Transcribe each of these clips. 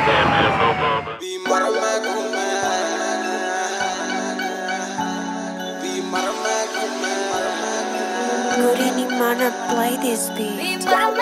Play this beat.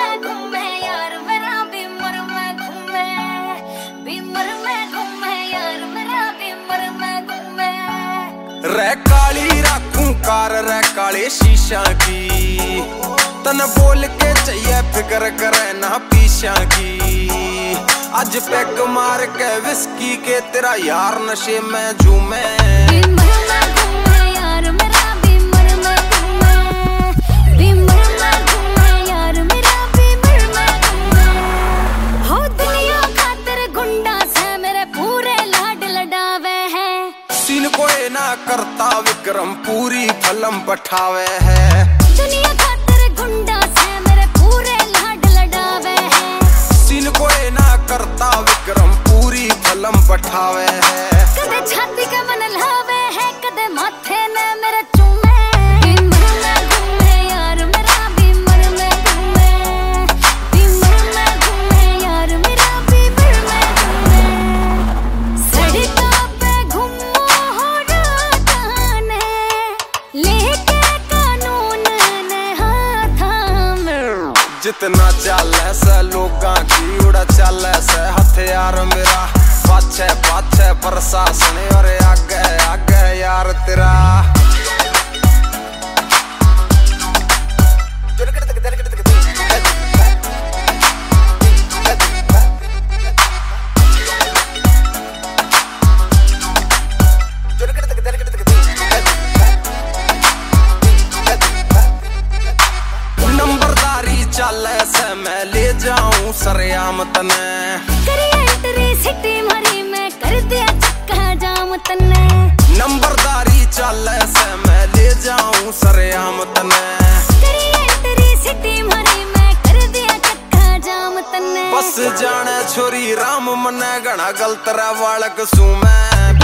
रे काली राखूं car रे काले शीशा की, तन बोल के चाहिए फिक्र करे ना पीछा की। आज पैग मार के विस्की के तेरा यार नशे में झूमे। कोई ना करता विक्रम पूरी फिल्म पठावे है। दुनिया खातिर गुंडा से मेरे पूरे लाड लडावे है। सीन कोई ना करता विक्रम पूरी फिल्म पठावे है। कदे छाती का मन लावे है, कदे माथे ने मेरे चूमे। जितना चाले से लोगां की उड़ा चाले से हथियार मेरा, पाछे पाछे प्रशासन और आगे आगे यार तेरा। चले से मैं ले जाऊं सरेआम तने, करी एंट्री सिटी मरी में कर दिया चक्का जाम तने। नंबरदारी चले से मैं ले जाऊं सरेआम तने, करी एंट्री सिटी मरी में कर दिया चक्का जाम तने। बस जाने छोरी राम मने घना गलत रे वालक सू मैं।